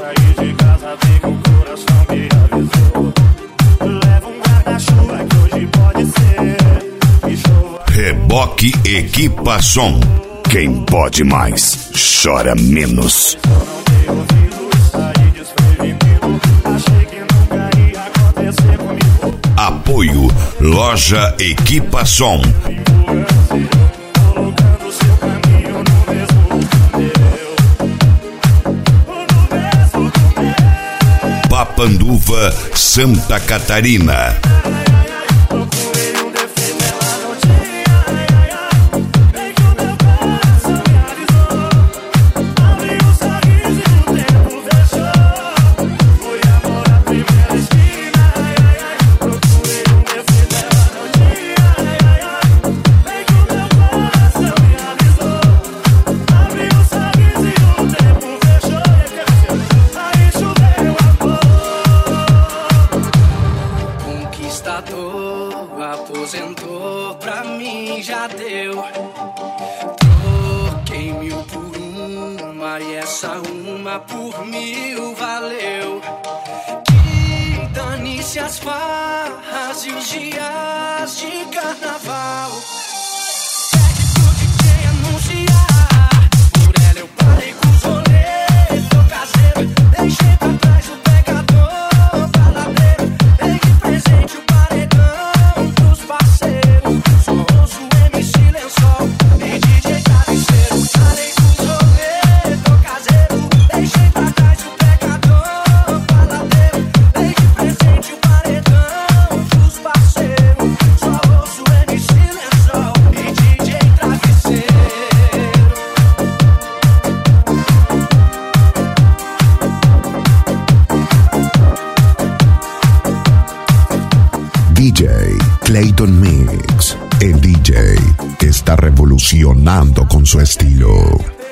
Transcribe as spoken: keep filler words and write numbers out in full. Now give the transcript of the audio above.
sair de casa bem que o coração me avisou. Leva um guarda-chuva que hoje pode ser que chova. Reboque Equipa Som. Quem pode mais, chora menos. Apoio Loja Equipa Som. Papanduva, Santa Catarina. Aposentou, pra mim já deu. Troquei mil por uma e essa uma por mil valeu. Que dane-se as farras e os dias de carnaval. Pede pro D J anunciar. Por ela eu parei com os rolês. Tô caseiro, deixei pra trás o pecador baladeiro. Dei de presente o paredão. D J Clayton Mix, el D J que está revolucionando con su estilo.